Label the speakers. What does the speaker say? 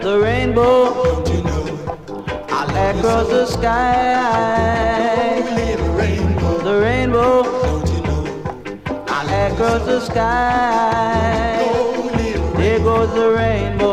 Speaker 1: the rainbow, I across the sky. The rainbow, I across the sky. There goes the rainbow.